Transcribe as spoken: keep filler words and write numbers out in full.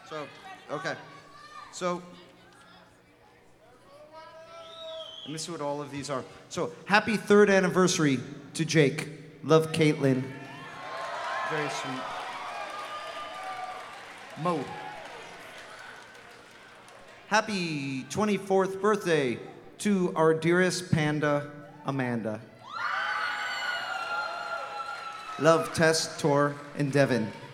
So, okay. So, let me see what all of these are. So, happy third anniversary to Jake. Love, Caitlin. Very sweet. Mo. Happy twenty-fourth birthday to our dearest panda, Amanda. Love, Tess, Tor, and Devin.